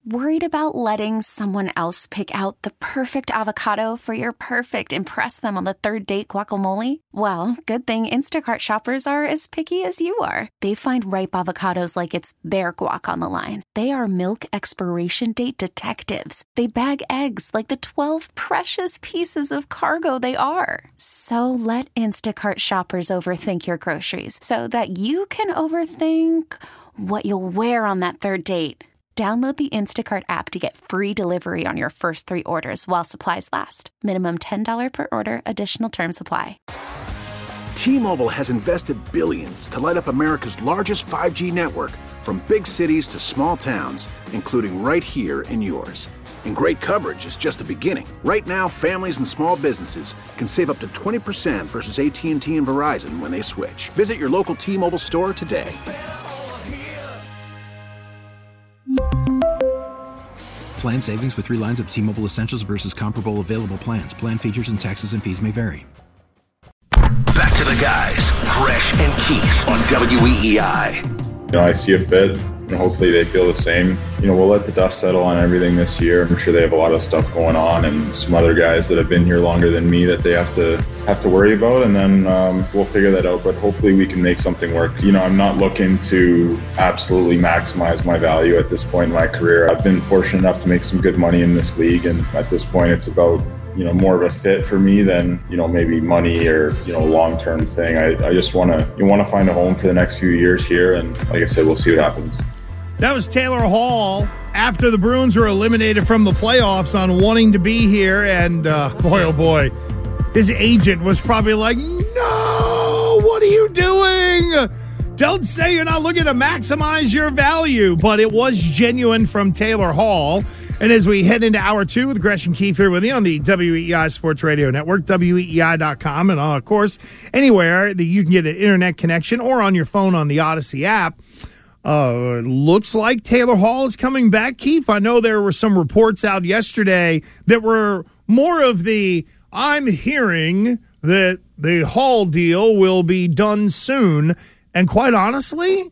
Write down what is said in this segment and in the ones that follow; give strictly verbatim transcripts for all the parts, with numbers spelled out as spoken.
Worried about letting someone else pick out the perfect avocado for your perfect impress them on the third date guacamole? Well, good thing Instacart shoppers are as picky as you are. They find ripe avocados like it's their guac on the line. They are milk expiration date detectives. They bag eggs like the twelve precious pieces of cargo they are. So let Instacart shoppers overthink your groceries so that you can overthink what you'll wear on that third date. Download the Instacart app to get free delivery on your first three orders while supplies last. Minimum ten dollars per order. Additional terms apply. T-Mobile has invested billions to light up America's largest five G network, from big cities to small towns, including right here in yours. And great coverage is just the beginning. Right now, families and small businesses can save up to twenty percent versus A T and T and Verizon when they switch. Visit your local T-Mobile store today. Plan savings with three lines of T-Mobile Essentials versus comparable available plans. Plan features and taxes and fees may vary. Back to the guys, Gresh and Keith on W E E I. You know, I see a fit. And hopefully they feel the same. You know, we'll let the dust settle on everything this year. I'm sure they have a lot of stuff going on and some other guys that have been here longer than me that they have to have to worry about, and then um, we'll figure that out. But hopefully we can make something work. You know, I'm not looking to absolutely maximize my value at this point in my career. I've been fortunate enough to make some good money in this league, and at this point it's about, you know, more of a fit for me than, you know, maybe money or, you know, long-term thing. I, I just want to, you want to find a home for the next few years here. And like I said, we'll see what happens. That was Taylor Hall after the Bruins were eliminated from the playoffs on wanting to be here. And uh, boy, oh boy, his agent was probably like, no, what are you doing? Don't say you're not looking to maximize your value. But it was genuine from Taylor Hall. And as we head into hour two with Gresh and Keith here with you on the W E E I Sports Radio Network, W E E I dot com, and uh, of course, anywhere that you can get an internet connection or on your phone on the Odyssey app. Uh, looks like Taylor Hall is coming back, Keith. I know there were some reports out yesterday that were more of the, I'm hearing that the Hall deal will be done soon. And quite honestly,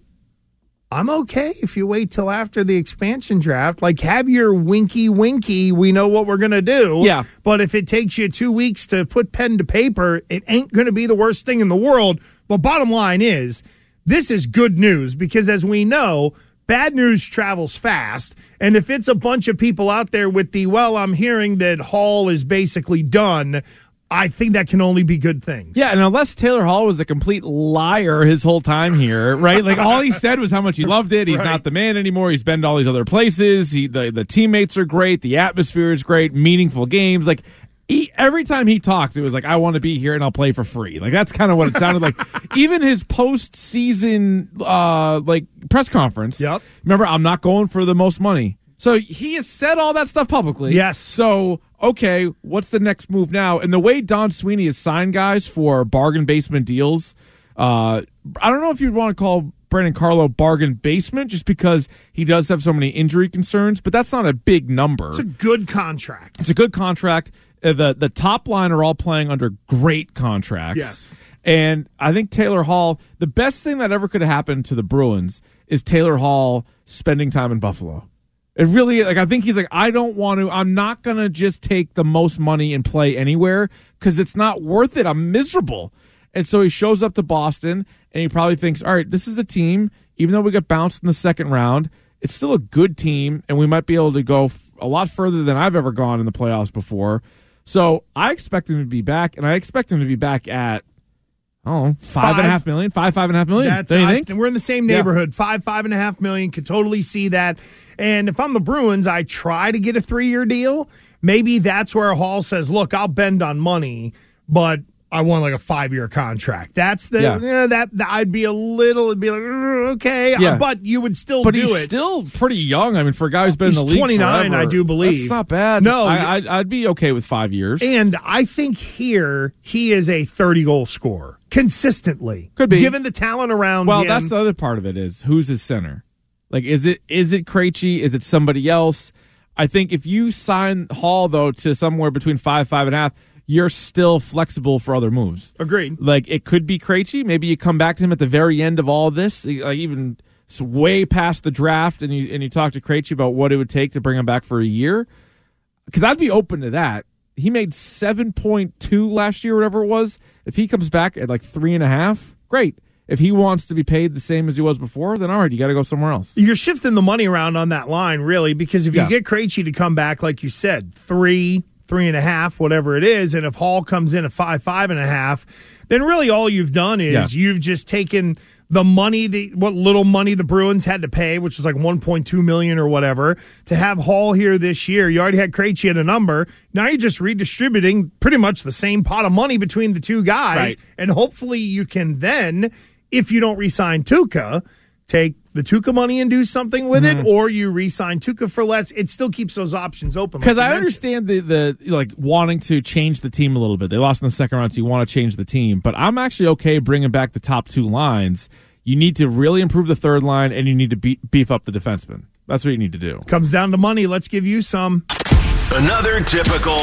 I'm okay if you wait till after the expansion draft. Like, have your winky winky, we know what we're going to do. Yeah. But if it takes you two weeks to put pen to paper, it ain't going to be the worst thing in the world. But bottom line is, this is good news because, as we know, bad news travels fast. And if it's a bunch of people out there with the, well, I'm hearing that Hall is basically done, I think that can only be good things. Yeah, and unless Taylor Hall was a complete liar his whole time here, right? Like, all he said was how much he loved it. He's right. Not the man anymore. He's been to all these other places. He, the, the teammates are great. The atmosphere is great. Meaningful games. Like, He, every time he talked, it was like, I want to be here and I'll play for free. Like, that's kind of what it sounded like. Even his post-season uh, like press conference. Yep. Remember, I'm not going for the most money. So he has said all that stuff publicly. Yes. So, okay, what's the next move now? And the way Don Sweeney has signed guys for bargain basement deals, uh, I don't know if you'd want to call Brandon Carlo bargain basement just because he does have so many injury concerns, but that's not a big number. It's a good contract. It's a good contract. The the top line are all playing under great contracts. Yes. And I think Taylor Hall, the best thing that ever could have happened to the Bruins is Taylor Hall spending time in Buffalo. It really, like, I think he's like, I don't want to, I'm not going to just take the most money and play anywhere because it's not worth it. I'm miserable. And so he shows up to Boston and he probably thinks, all right, this is a team, even though we got bounced in the second round, it's still a good team and we might be able to go f- a lot further than I've ever gone in the playoffs before. So I expect him to be back, and I expect him to be back at, I don't know, five, five and a half million, five, five and a half million. That's, don't you I, think? And we're in the same neighborhood, yeah. five, five and a half million. Could totally see that. And if I'm the Bruins, I try to get a three-year deal. Maybe that's where Hall says, look, I'll bend on money, but I want like a five-year contract. That's the yeah. yeah, that, that I'd be a little, it'd be like, okay, yeah. uh, but you would still but do he's it. still pretty young. I mean, for a guy who's been he's in the league twenty-nine, forever, I do believe. That's not bad. No, I, I'd, I'd be okay with five years. And I think here he is a thirty-goal scorer consistently. Could be. Given the talent around well, him. that's the other part of it is who's his center? Like, is it is it Krejci? Is it somebody else? I think if you sign Hall, though, to somewhere between five, five and a half, you're still flexible for other moves. Agreed. Like, it could be Krejci. Maybe you come back to him at the very end of all of this. Like, even way past the draft and you and you talk to Krejci about what it would take to bring him back for a year, because I'd be open to that. He made seven point two last year, whatever it was. If he comes back at like three and a half, great. If he wants to be paid the same as he was before, then all right, you got to go somewhere else. You're shifting the money around on that line, really, because if you Yeah. get Krejci to come back, like you said, three, three and a half, whatever it is, and if Hall comes in at five, five and a half, then really all you've done is Yeah. you've just taken the money, the what little money the Bruins had to pay, which was like one point two million dollars or whatever, to have Hall here this year. You already had Krejci at a number. Now you're just redistributing pretty much the same pot of money between the two guys, Right. and hopefully you can then, if you don't re-sign Tuukka, take the Tuukka money and do something with Mm-hmm. it, or you re-sign Tuukka for less. It still keeps those options open. Because like I you mentioned. understand the the like wanting to change the team a little bit. They lost in the second round, so you want to change the team. But I'm actually okay bringing back the top two lines. You need to really improve the third line, and you need to be, beef up the defenseman. That's what you need to do. Comes down to money. Let's give you some. Another typical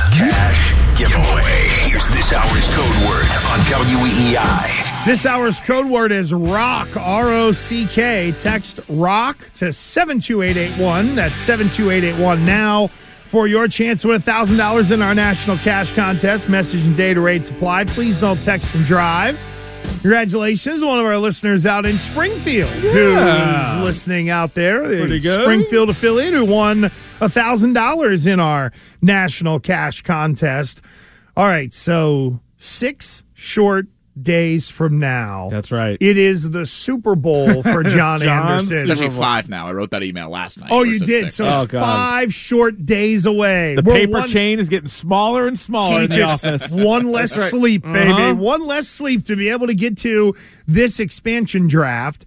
cash giveaway. Here's this hour's code word on W E E I. This hour's code word is ROCK, R O C K. Text ROCK to seven two eight eight one. That's seven two eight eight one now for your chance to win one thousand dollars in our national cash contest. Message and data rates apply. Please don't text and drive. Congratulations, one of our listeners out in Springfield Yeah. who's listening out there. Pretty good. Springfield affiliate who won one thousand dollars in our national cash contest. All right, so six short days from now. That's right. It is the Super Bowl for John John Anderson. It's actually five now. I wrote that email last night. Oh, Or you is it did. six? So it's Oh, God. five short days away. The We're paper one- chain is getting smaller and smaller in Keith, the it's office. One less right. sleep, baby. Uh-huh. One less sleep to be able to get to this expansion draft.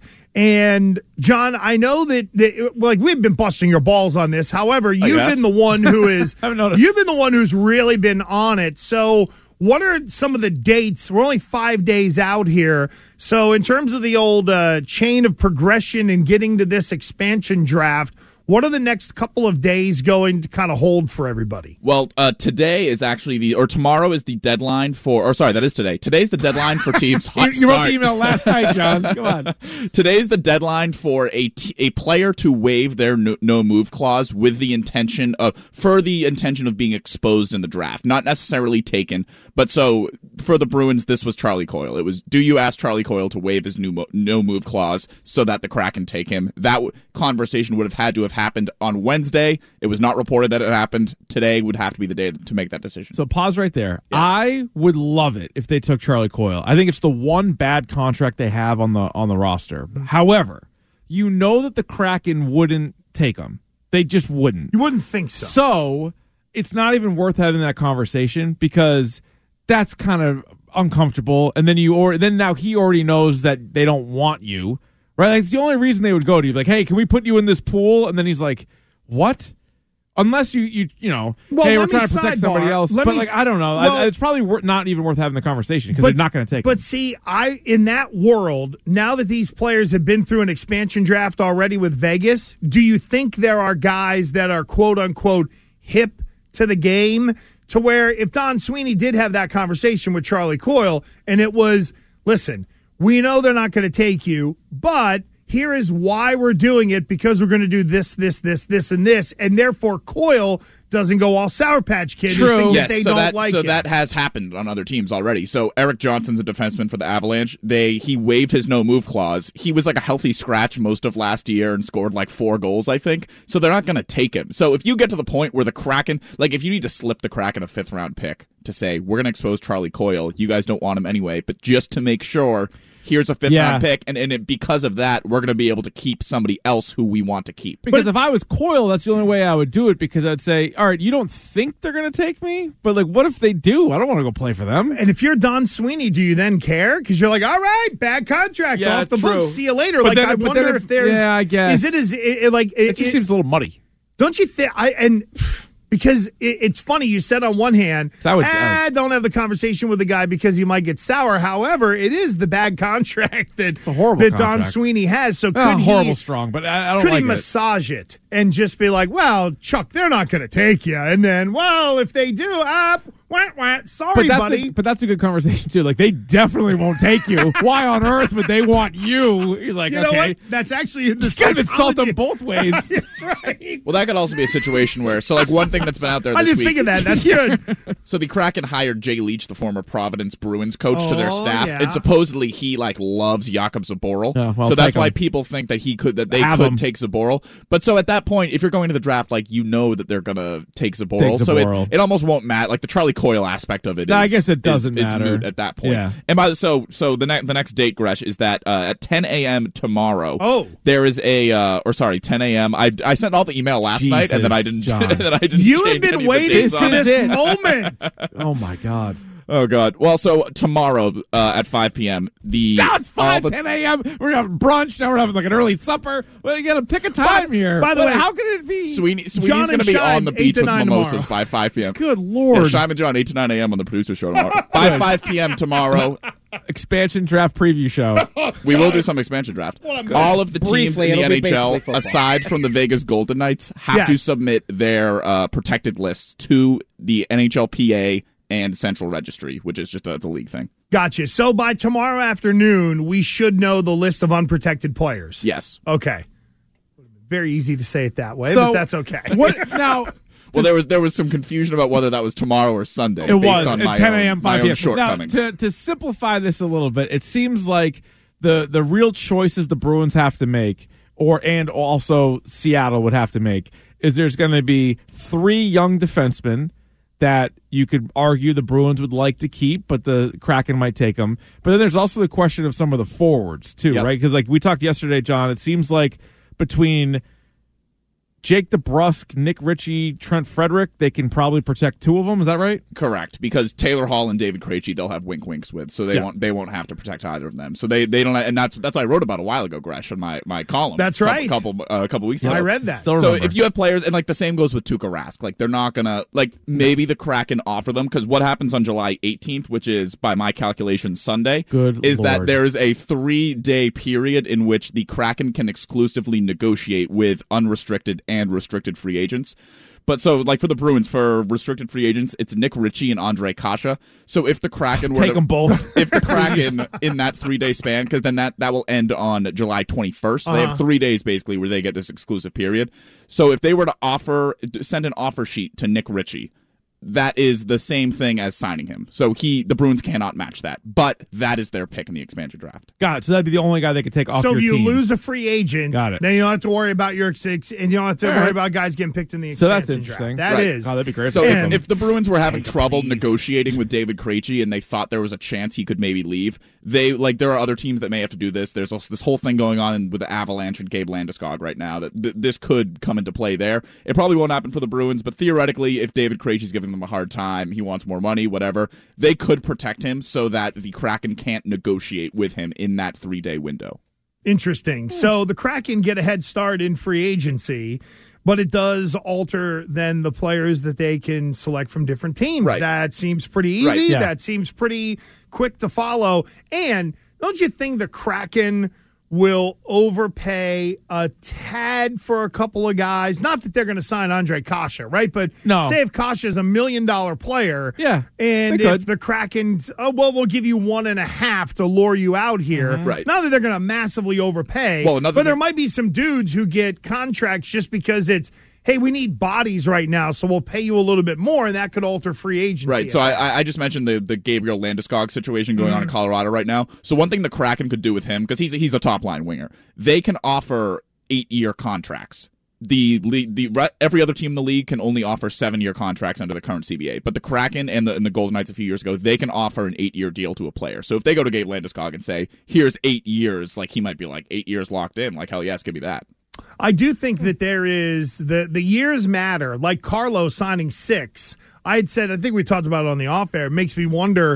And John, I know that, that like we've been busting your balls on this. However, you've have? been the one who is Haven't noticed. you've been the one who's really been on it. So what are some of the dates? We're only five days out here. So in terms of the old uh, chain of progression and getting to this expansion draft, what are the next couple of days going to kind of hold for everybody? Well, uh, today is actually the, or tomorrow is the deadline for, or sorry, that is today. Today's the deadline for teams. You, Hot you wrote start. the email last night, John. Come on. Today's the deadline for a, t- a player to waive their no, no move clause with the intention of, for the intention of being exposed in the draft, not necessarily taken. But so for the Bruins, this was Charlie Coyle. It was, do you ask Charlie Coyle to waive his new mo- no move clause so that the Kraken take him? That w- conversation would have had to have happened on Wednesday. It was not reported that it happened. Today would have to be the day to make that decision. So pause right there. I would love it if they took Charlie Coyle. I think it's the one bad contract they have on the on the roster. However, you know that the Kraken wouldn't take him. They just wouldn't. You wouldn't think so. So it's not even worth having that conversation because that's kind of uncomfortable. And then you or then now he already knows that they don't want you. Right? Like, it's the only reason they would go to you. Like, hey, can we put you in this pool? And then he's like, what? Unless you, you, you know, Well, hey, we're let me trying to protect sidebar. somebody else. Let But me- like, I don't know. Well- I, it's probably wor- not even worth having the conversation because they're not going to take. But it. see, I in that world, now that these players have been through an expansion draft already with Vegas, do you think there are guys that are quote unquote hip to the game to where if Don Sweeney did have that conversation with Charlie Coyle and it was, listen, we know they're not going to take you, but here is why we're doing it, because we're going to do this, this, this, this, and this, and therefore Coyle doesn't go all Sour Patch Kid. True. And think Yes, that they so don't that like so it. that has happened on other teams already. So Eric Johnson's a defenseman for the Avalanche. They he waived his no move clause. He was like a healthy scratch most of last year and scored like four goals, I think. So they're not going to take him. So if you get to the point where the Kraken, like if you need to slip the Kraken a fifth round pick to say we're going to expose Charlie Coyle, you guys don't want him anyway, but just to make sure. Here's a fifth Yeah. round pick, and, and it, because of that, we're going to be able to keep somebody else who we want to keep. Because if I was Coyle, that's the only way I would do it. Because I'd say, all right, you don't think they're going to take me, but like, what if they do? I don't want to go play for them. And if you're Don Sweeney, do you then care? Because you're like, all right, bad contract Yeah, off the true. books. See you later. But like, then- I but wonder then if, if- there's. yeah, I guess. Is it as it, it, like? It, It just it- seems a little muddy. Don't you think? I and because it, it's funny. You said on one hand, So I would- ah, uh, don't have the conversation with the guy because he might get sour. However, it is the bad contract that a horrible that Don contract. Sweeney has. So could Uh, he horrible strong, but I, I don't could like he it. massage it and just be like, well, Chuck, they're not going to take you. And then, well, if they do, ah, Wah, wah. Sorry, but that's buddy. A, but that's a good conversation too. Like they definitely won't take you. Why on earth would they want you? He's like, you know okay, what? That's actually in the you kind of insult them both ways. That's right. Well, that could also be a situation where, so like one thing that's been out there this I didn't week. think of that. That's good. So the Kraken hired Jay Leach, the former Providence Bruins coach, to their Oh, staff, yeah. and supposedly he like loves Jakob Zaboral. Oh, well, so that's take why him. people think that he could that they Have could him. take Zaboral. But so at that point, if you're going to the draft, like you know that they're gonna take Zaboral, Take so it, Zaboral. it almost won't matter. Like the Charlie Coyle aspect of it. No, is, I guess it doesn't is, is matter. moot at that point. Yeah. And by the so so the next the next date, Gresh, is that uh, at ten a.m. tomorrow. Oh. there is a uh, or sorry, ten a.m. I I sent all the email last night, and then I didn't. Jesus, John. then I didn't. You have change any been of the waiting dates for on it. this moment. Oh my god. Oh God! Well, so tomorrow uh, at five p.m. the Now it's all five, the- ten a.m. We're having brunch. Now we're having like an early supper. Well, you got to pick a time here. by the But way, how can it be? Sweeney, John Sweeney's going and to be Shime, on the eight beach to with nine mimosas tomorrow. by five p.m. Good Yeah, lord. Shime and John, eight to nine a.m. on the producer show tomorrow. By five p.m. tomorrow, Expansion draft preview show. we will do some expansion draft. All of the teams Briefly, in the it'll be N H L, basically football. aside from the Vegas Golden Knights, have Yeah. to submit their uh, protected lists to the N H L P A and Central Registry, which is just a, it's a league thing. Gotcha. So by tomorrow afternoon, we should know the list of unprotected players. Yes. Okay. Very easy to say it that way, So, but that's okay. What now? Well, there was there was some confusion about whether that was tomorrow or Sunday. It based was on at my ten own- a.m. my five own p.m. Now, shortcomings. to to simplify this a little bit, it seems like the the real choices the Bruins have to make, or and also Seattle would have to make, is there's going to be three young defensemen that you could argue the Bruins would like to keep, but the Kraken might take them. But then there's also the question of some of the forwards too, Yep. right? Because like we talked yesterday, John, it seems like between Jake DeBrusk, Nick Ritchie, Trent Frederick, they can probably protect two of them. Is that right? Correct, because Taylor Hall and David Krejci they'll have wink winks with, so they Yeah. won't they won't have to protect either of them. So they, they don't, and that's that's what I wrote about a while ago, Gresh, in my, my column. That's a right. Couple couple, uh, a couple weeks ago. I read that. Still So remember. if you have players, and like the same goes with Tuukka Rask, like they're not gonna like maybe the Kraken offer them because what happens on July eighteenth, which is by my calculation Sunday, Good is that Lord. there is a three day period in which the Kraken can exclusively negotiate with unrestricted and restricted free agents. But so, like for the Bruins, for restricted free agents, it's Nick Ritchie and Andre Kasha. So if the Kraken were take to, them both. if the Kraken in that three day span, because then that, that will end on July twenty-first. So They have three days basically where they get this exclusive period. So if they were to offer, send an offer sheet to Nick Ritchie, that is the same thing as signing him. So he, the Bruins cannot match that, but that is their pick in the expansion draft. Got it. So that'd be the only guy they could take off So your if you team. lose a free agent, Got it. then you don't have to worry about your six, and you don't have to All worry right. about guys getting picked in the So expansion that's interesting. draft. That is. Right. Oh, that'd be great. So for if, them. if the Bruins were having trouble please. negotiating with David Krejci and they thought there was a chance he could maybe leave, they like there are other teams that may have to do this. There's also this whole thing going on with the Avalanche and Gabe Landeskog right now that th- this could come into play there. It probably won't happen for the Bruins, but theoretically, if David Krejci's giving them a hard time, he wants more money, whatever, they could protect him so that the Kraken can't negotiate with him in that three day window. Interesting. So the Kraken get a head start in free agency, but it does alter then the players that they can select from different teams. Right. That seems pretty easy. Right, yeah. That seems pretty quick to follow. And don't you think the Kraken will overpay a tad for a couple of guys? Not that they're going to sign Andre Kasha, right? But No. say if Kasha's a million dollar player, Yeah, and they if could. the Kraken's, oh, well, we'll give you one and a half to lure you out here. Right. Not that they're going to massively overpay, Well, another but there thing- might be some dudes who get contracts just because it's, hey, we need bodies right now, so we'll pay you a little bit more, and that could alter free agency. Right. So I, I- I just mentioned the, the Gabriel Landeskog situation going on in Colorado right now. So one thing the Kraken could do with him, because he's a, he's a top line winger, they can offer eight year contracts. The league, the re- every other team in the league can only offer seven year contracts under the current C B A, but the Kraken and the and the Golden Knights a few years ago, they can offer an eight year deal to a player. So if they go to Gabe Landeskog and say, "Here's eight years," like he might be like eight years locked in. Like hell yes, give me that. I do think that there is the the years matter. Like Carlos signing six, I had said, I think we talked about it on the off air. It makes me wonder,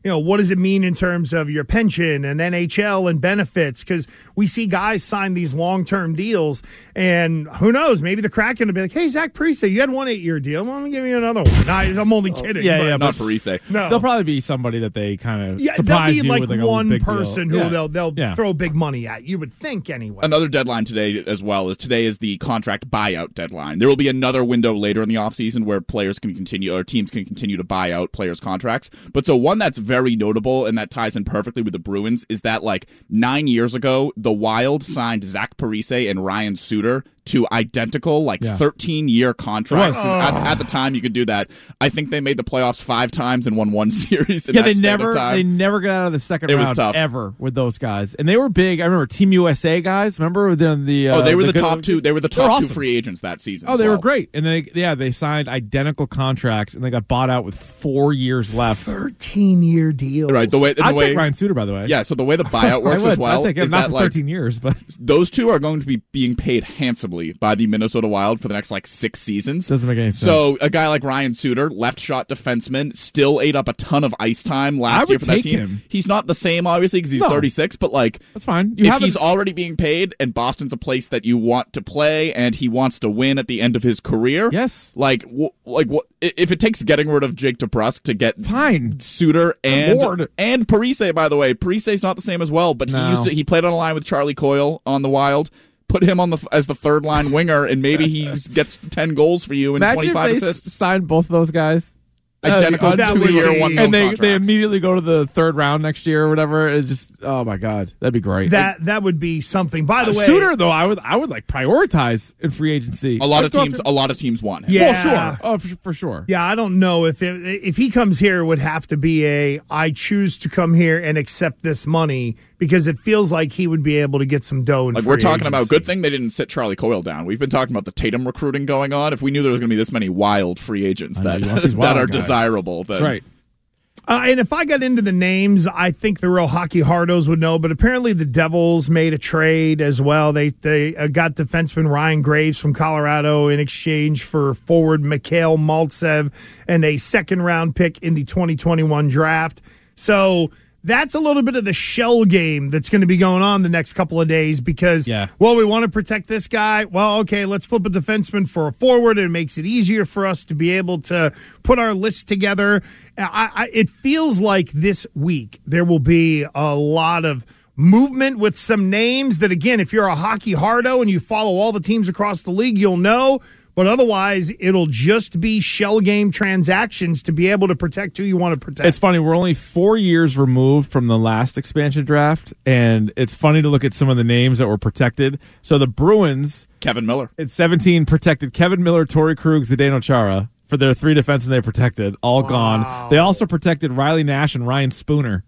you know, what does it mean in terms of your pension and N H L and benefits? Because we see guys sign these long-term deals, and who knows, maybe the Kraken will be like, hey, Zach Parise, you had one eight-year deal. Well, let me give you another one. No, I'm only kidding. yeah, but, yeah, Not Parise. No. There'll probably be somebody that they kind of Yeah, surprise there'll be you like, with like one a big person deal. who yeah. they'll they'll yeah. throw big money at. You would think anyway. Another deadline today as well is today is the contract buyout deadline. There will be another window later in the offseason where players can continue or teams can continue to buy out players' contracts. But so one that's very notable and that ties in perfectly with the Bruins is that like nine years ago, the Wild signed Zach Parise and Ryan Suter to identical like Yeah. thirteen-year contracts. It 'Cause At, at the time, you could do that. I think they made the playoffs five times and won one series. In Yeah, that they span of never time. they never got out of the second It was round tough. ever with those guys, and they were big. I remember Team U S A guys. Remember the the uh, Oh, they were the, good- top two. They were the They were top two awesome. free agents that season. Oh, as they well. were great, and they yeah they signed identical contracts, and they got bought out with four years left. thirteen-year deal. Right. The way, and the I'd way, take Ryan Suter, by the way. Yeah. So the way the buyout works I would. as well I'd take him, is not that for like thirteen years, but those two are going to be being paid handsomely by the Minnesota Wild for the next like six seasons. doesn't make any sense. So a guy like Ryan Suter, left shot defenseman, still ate up a ton of ice time I last would year for that take team. him. He's not the same, obviously, because he's No. thirty-six. But like, that's fine. You if have he's a- already being paid, and Boston's a place that you want to play, and he wants to win at the end of his career, yes, like, w- like what if it takes getting rid of Jake DeBrusk to get fine. Suter I'm bored. and and Parise, by the way. Parise's not the same as well, but No. he used to he played on a line with Charlie Coyle on the Wild. Put him on the as the third line winger, and maybe he gets ten goals for you and Imagine twenty-five if they assists. signed both of those guys. Identical Uh, that would two-year, be- one and they, they contracts. immediately go to the third round next year or whatever. It just oh my god, that'd be great. That that would be something. By the Uh, way, Suter though, I would I would like prioritize in free agency. A lot of I'd go teams, after- a lot of teams want him. Yeah. Well, sure, oh for, for sure. Yeah, I don't know if it, if he comes here, it would have to be a I choose to come here and accept this money because it feels like he would be able to get some dough. In Like free we're talking about, agency. good thing they didn't sit Charlie Coyle down. We've been talking about the Tatum recruiting going on. If we knew there was going to be this many wild free agents I know, that you want these that wild are guys. desirable, then That's right. Uh, and if I got into the names, I think the real hockey hardos would know. But apparently, the Devils made a trade as well. They they uh, got defenseman Ryan Graves from Colorado in exchange for forward Mikhail Maltsev and a second round pick in the twenty twenty-one draft. So that's a little bit of the shell game that's going to be going on the next couple of days because, Yeah. well, we want to protect this guy. Well, okay, let's flip a defenseman for a forward. It makes it easier for us to be able to put our list together. I, I, it feels like this week there will be a lot of movement with some names that, again, if you're a hockey hardo and you follow all the teams across the league, you'll know. But otherwise, it'll just be shell game transactions to be able to protect who you want to protect. It's funny. We're only four years removed from the last expansion draft, and it's funny to look at some of the names that were protected. So the Bruins, Kevin Miller. at seventeen, protected Kevin Miller, Torrey Krug, Zdeno Chara for their three defensemen they protected, all gone. They also protected Riley Nash and Ryan Spooner.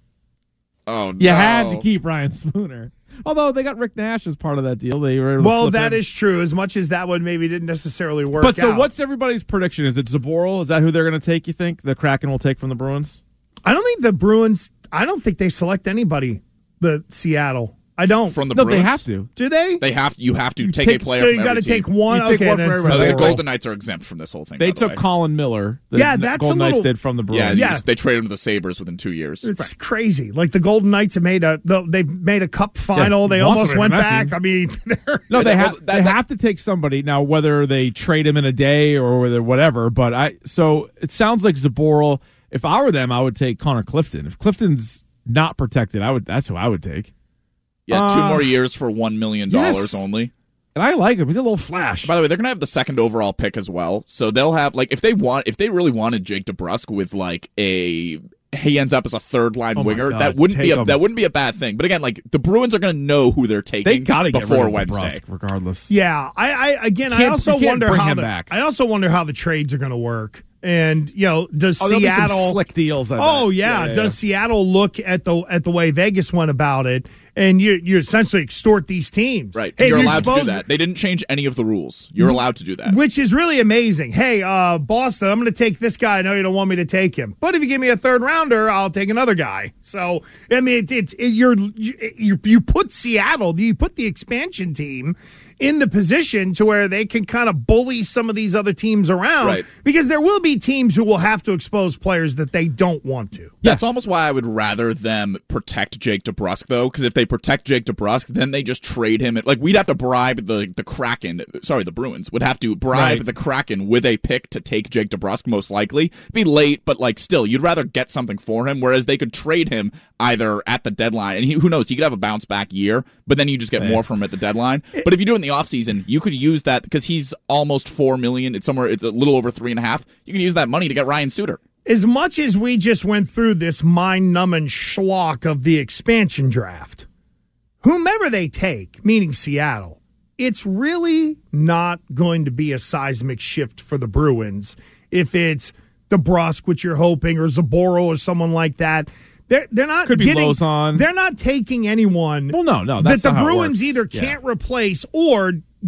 Oh, no. You had to keep Ryan Spooner. Although they got Rick Nash as part of that deal. They were able to well, flip that him. is true. As much as that one maybe didn't necessarily work But so out. what's everybody's prediction? Is it Zaboral? Is that who they're going to take, you think? The Kraken will take from the Bruins? I don't think the Bruins, I don't think they select anybody, the Seattle. I don't. From the No, Bruins. they have to. Do they? They have. You have to take, take- a player. so from you got to every take team. one. You take okay, one then for so- No, the everybody. Golden Knights are exempt from this whole thing. They by the took way. Colin Miller. The Yeah, that's Golden a Knights little- did from the Yeah, Bruins. you Yeah. just- they traded him to the Sabres within two years. It's crazy. Like the Golden Knights have made a they made a cup final. Yeah, they lost almost it went on that back. team. I mean, they're- No, they Well, have that- they that- have to take somebody now. Whether they trade him in a day or whether whatever, but I so it sounds like Zaboral. If I were them, I would take Connor Clifton. If Clifton's not protected, I would. That's who I would take. Yeah, two Uh, more years for one million dollars yes. only. And I like him. He's a little flash. By the way, they're gonna have the second overall pick as well, so they'll have like if they want if they really wanted Jake DeBrusk with like a he ends up as a third line Oh my winger, God, that wouldn't be take a him. that wouldn't be a bad thing. But again, like the Bruins are gonna know who they're taking. They got to get before rid of Wednesday. DeBrusk, regardless. yeah. I, I again, I Can't- also you can't wonder bring how him the, back. I also wonder how the trades are going to work. And you know, does Oh, there'll be some Seattle slick deals? I Oh bet. yeah. yeah, Does Seattle look at the at the way Vegas went about it and you you essentially extort these teams. Right. Hey, you're, you're allowed to do supposed that. They didn't change any of the rules. You're allowed to do that. Which is really amazing. Hey, uh, Boston, I'm going to take this guy. I know you don't want me to take him. But if you give me a third rounder, I'll take another guy. So, I mean, it's it, it, you're, you, you put Seattle, you put the expansion team in the position to where they can kind of bully some of these other teams around. Right. Because there will be teams who will have to expose players that they don't want to. That's yeah. almost why I would rather them protect Jake DeBrusk, though, because if they protect Jake DeBrusk, then they just trade him. Like, we'd have to bribe the, the Kraken. Sorry, the Bruins would have to bribe right. the Kraken with a pick to take Jake DeBrusk, most likely. Be late, but, like, still, you'd rather get something for him, whereas they could trade him either at the deadline, and he, who knows, he could have a bounce-back year, but then you just get right. more from him at the deadline. But if you do it in the offseason, you could use that, because he's almost four million dollars. It's somewhere, it's a little over three and a half. You can use that money to get Ryan Suter. As much as we just went through this mind-numbing schlock of the expansion draft, whomever they take, meaning Seattle, it's really not going to be a seismic shift for the Bruins if it's DeBrusk, which you're hoping, or Zaboro or someone like that. They're, they're not Could be getting, Lozon. They're not taking anyone well, no, no, that that's the not how it Bruins works. either Yeah. can't replace or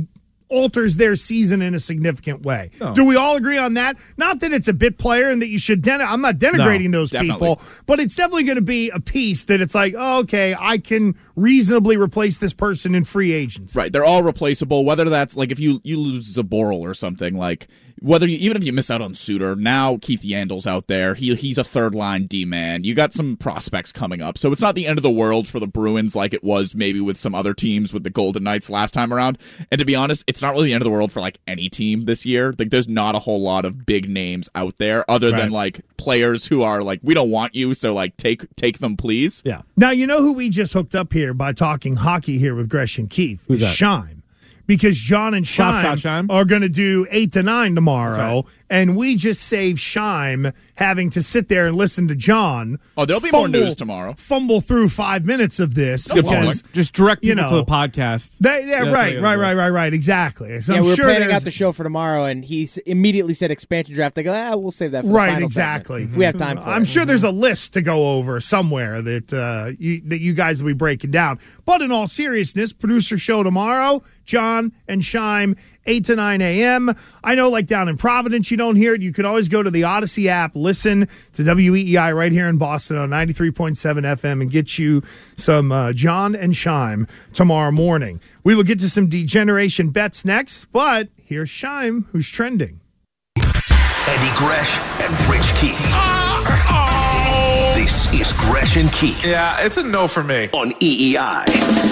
alters their season in a significant way. No. Do we all agree on that? Not that it's a bit player and that you should den- I'm not denigrating No, those definitely. people, but it's definitely going to be a piece that it's like, oh, okay, I can reasonably replace this person in free agency. Right, they're all replaceable, whether that's like if you, you lose Zaboral or something, like whether you, even if you miss out on Suter, now Keith Yandel's out there. He he's a third line D man. You got some prospects coming up, so it's not the end of the world for the Bruins like it was maybe with some other teams with the Golden Knights last time around. And to be honest, it's not really the end of the world for like any team this year. Like there's not a whole lot of big names out there other Right. than like players who are like, we don't want you, so like take take them please. Yeah. Now, you know who we just hooked up here by talking hockey here with Gresh and Keith? Who's that? Scheim. Because John and Shop, Scheim, shop, Scheim. are going to do eight to nine tomorrow, Okay. and we just saved Scheim having to sit there and listen to John. Oh, there'll be fumble, more news tomorrow. Fumble through five minutes of this No because Just direct you people know, to the podcast. They, yeah, Yeah, that's right, what right, I gotta right, do. right, right, exactly. So yeah, I'm we were sure planning there's- out the show for tomorrow, and he s- immediately said expansion draft. I go, ah, we'll save that for the Right, final exactly. segment, if we have time for I'm it. sure there's a list to go over somewhere that uh, you, that you guys will be breaking down. But in all seriousness, producer show tomorrow, John and Scheim, eight to nine a.m. I know, like down in Providence, you don't hear it. You can always go to the Odyssey app, listen to W E E I right here in Boston on ninety-three point seven F M and get you some uh, John and Scheim tomorrow morning. We will get to some degeneration bets next, but here's Scheim, who's trending. Eddie Gresh and Rich Keith. This is Gresh and Keith Yeah, it's a no for me. on E E I.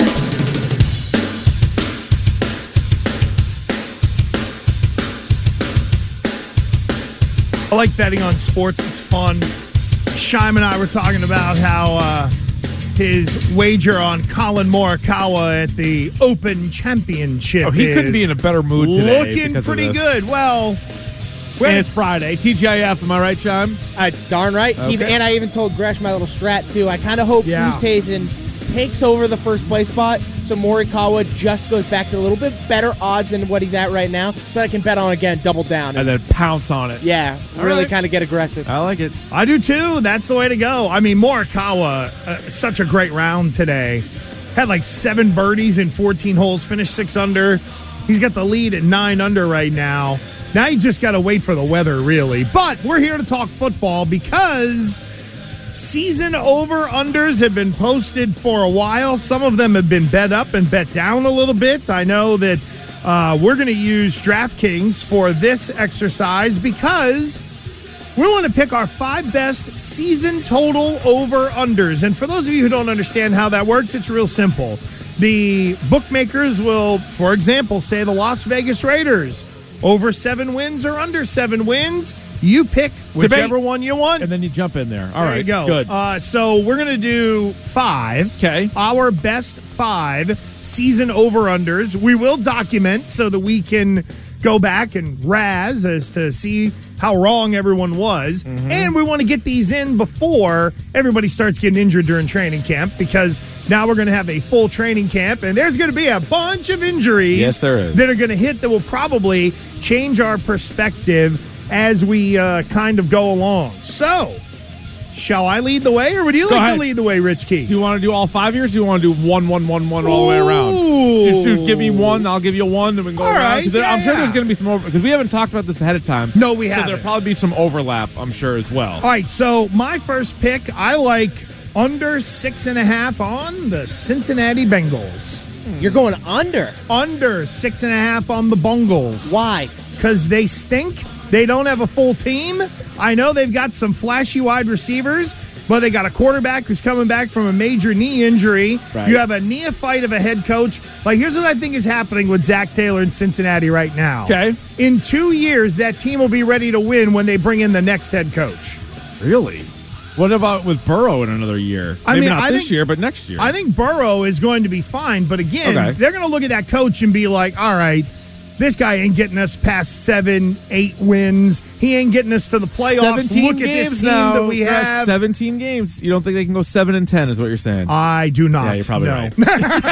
I like betting on sports. It's fun. Scheim and I were talking about how uh, his wager on Colin Morikawa at the Open Championship Oh, he is couldn't be in a better mood today looking because of pretty this. good. Well, And it's Friday. T G I F, am I right, Sean? Uh, darn right. Okay. Even, and I even told Gresh my little strat, too. I kind of hope Yeah. Oosthuizen takes over the first place spot, so Morikawa just goes back to a little bit better odds than what he's at right now, so I can bet on again, double down. And then pounce on it. yeah, All really right. kind of get aggressive. I like it. I do too. That's the way to go. I mean, Morikawa, uh, such a great round today. Had like seven birdies in fourteen holes, finished six under. He's got the lead at nine under right now. Now you just got to wait for the weather, really. But we're here to talk football because season over-unders have been posted for a while. Some of them have been bet up and bet down a little bit. I know that uh, we're going to use DraftKings for this exercise because we want to pick our five best season total over-unders. And for those of you who don't understand how that works, it's real simple. The bookmakers will, for example, say the Las Vegas Raiders over seven wins or under seven wins. You pick whichever Debate. one you want. And then you jump in there. All there right, you go. good. Uh, so we're going to do five. Okay. Our best five season over-unders. We will document so that we can go back and razz as to see how wrong everyone was. Mm-hmm. And we want to get these in before everybody starts getting injured during training camp, because now we're going to have a full training camp, and there's going to be a bunch of injuries Yes, there is. that are going to hit that will probably change our perspective as we uh, kind of go along. So, Shall I lead the way, or would you Go like ahead. to lead the way, Rich Key? Do you want to do all five years? Or do you want to do one, one, one, one all the way around? Ooh. Just to give me one, I'll give you one, then we can go All around. right, 'Cause there- yeah, I'm sure yeah. there's going to be some over because we haven't talked about this ahead of time. No, we so haven't. there'll probably be some overlap, I'm sure, as well. All right, so my first pick, I like under six and a half on the Cincinnati Bengals. You're going under. Under six and a half on the Bungles. Why? Because they stink. They don't have a full team. I know they've got some flashy wide receivers, but they got a quarterback who's coming back from a major knee injury. Right. You have a neophyte of a head coach. Like, here's what I think is happening with Zach Taylor in Cincinnati right now. Okay. In two years, that team will be ready to win when they bring in the next head coach. Really? What about with Burrow in another year? I Maybe mean, not I this think- year, but next year. I think Burrow is going to be fine, but again, Okay. they're going to look at that coach and be like, all right, this guy ain't getting us past seven, eight wins. He ain't getting us to the playoffs. seventeen Look at games this team now. that we They're at have. seventeen games. You don't think they can go seven and ten? Is what you're saying? I do not. Yeah, you're probably no. right.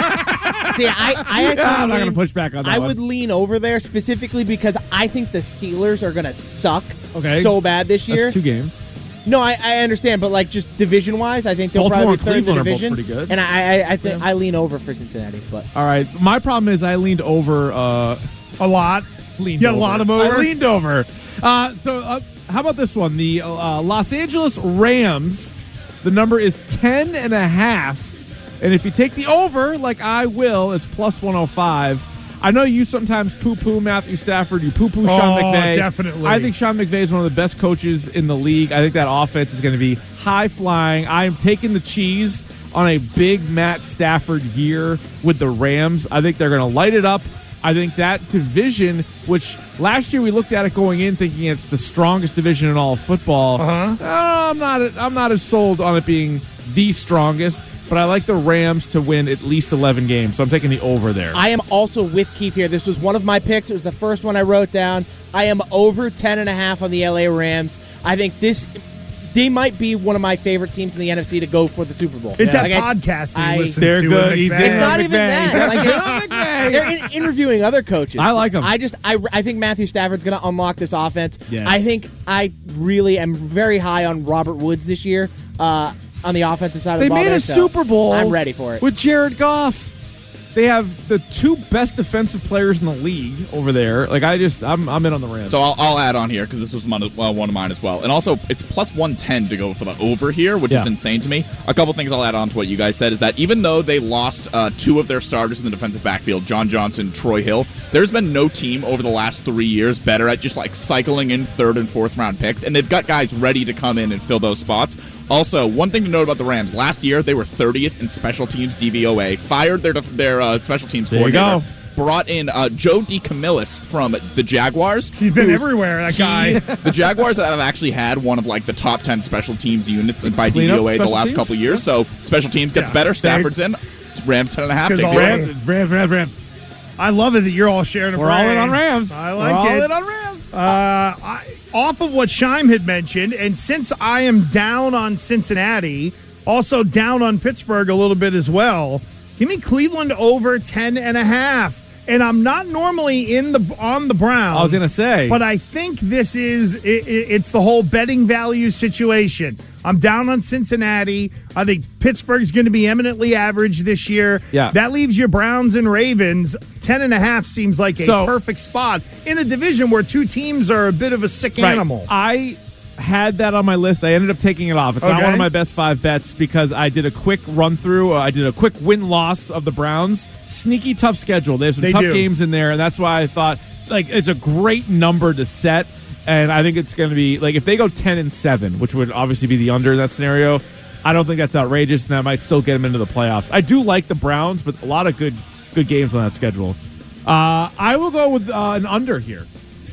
See, I, I actually I'm not lean- going to push back on that I one. would lean over there specifically because I think the Steelers are going to suck Okay. so bad this year. That's two games. No, I, I understand, but like just division wise, I think they'll Baltimore probably and be third in the Cleveland are both division. pretty good. And I, I, I think I lean over for Cincinnati, but All right. My problem is I leaned over. Uh, A lot. leaned You got a over. lot of over? I leaned over. Uh, so uh, how about this one? The uh, Los Angeles Rams. The number is ten and a half. And if you take the over, like I will, it's plus one oh five. I know you sometimes poo-poo Matthew Stafford. You poo-poo Sean Oh, McVay. definitely. I think Sean McVay is one of the best coaches in the league. I think that offense is going to be high-flying. I am taking the cheese on a big Matt Stafford year with the Rams. I think they're going to light it up. I think that division, which last year we looked at it going in thinking it's the strongest division in all of football. Uh-huh. Uh, I'm not. I'm not as sold on it being the strongest, but I like the Rams to win at least eleven games, so I'm taking the over there. I am also with Keith here. This was one of my picks. It was the first one I wrote down. I am over ten and a half on the L A Rams. I think this. They might be one of my favorite teams in the N F C to go for the Super Bowl. It's Yeah. that Like, podcast I- he listens They're to. good. with He's McVay. It's not McVay. even that. Like, it's- McVay. they're in, interviewing other coaches. I like 'em. I just, I, I think Matthew Stafford's going to unlock this offense. Yes. I think I really am very high on Robert Woods this year uh, on the offensive side of They the ball. made there, a so Super Bowl. I'm ready for it. with Jared Goff. They have the two best defensive players in the league over there. Like I just, I'm, I'm in on the Rams. So I'll, I'll add on here because this was one of, uh, one of mine as well. And also, it's plus one ten to go for the over here, which is Yeah. insane to me. A couple things I'll add on to what you guys said is that even though they lost uh, two of their starters in the defensive backfield, John Johnson, Troy Hill, there's been no team over the last three years better at just like cycling in third and fourth round picks. And they've got guys ready to come in and fill those spots. Also, one thing to note about the Rams, last year they were thirtieth in special teams D V O A, fired their their uh, special teams There you coordinator, go. brought in uh, Joe DeCamillis from the Jaguars. He's been who's- everywhere, that guy. the Jaguars have actually had one of like the top ten special teams units by D Clean V up O A the special last teams? couple of years. So special teams gets Yeah. better. Stafford's in. Rams ten and a half. It's 'cause Take all the Rams- over. Rams, Rams, Rams. I love it that you're all sharing a We're all in brain. on Rams. I like We're all it. in on Rams. Uh, I, off of what Scheim had mentioned, and since I am down on Cincinnati, also down on Pittsburgh a little bit as well, give me Cleveland over ten and a half. And I'm not normally in the on the Browns. I was gonna say. but I think this is it, it, it's the whole betting value situation. I'm down on Cincinnati. I think Pittsburgh's going to be eminently average this year. Yeah. That leaves your Browns and Ravens. Ten and a half seems like a So- perfect spot in a division where two teams are a bit of a sick Right. animal. I had that on my list. I ended up taking it off. It's not Okay. one of my best five bets because I did a quick run through. Uh, I did a quick win loss of the Browns. Sneaky tough schedule. They have some They tough do. games in there, and that's why I thought like it's a great number to set. And I think it's going to be like if they go ten and seven, which would obviously be the under in that scenario. I don't think that's outrageous, and that might still get them into the playoffs. I do like the Browns, but a lot of good good games on that schedule. Uh, I will go with uh, an under here.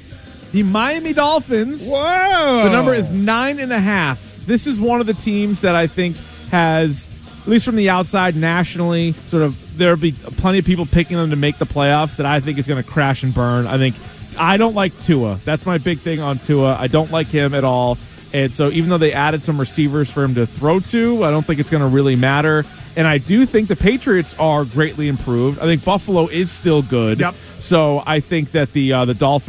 The Miami Dolphins. Whoa! The number is nine and a half. This is one of the teams that I think has, at least from the outside, nationally, sort of there'll be plenty of people picking them to make the playoffs that I think is going to crash and burn. I think I don't like Tua. That's my big thing on Tua. I don't like him at all. And so even though they added some receivers for him to throw to, I don't think it's going to really matter. And I do think the Patriots are greatly improved. I think Buffalo is still good. Yep. So I think that the uh, the Dolphins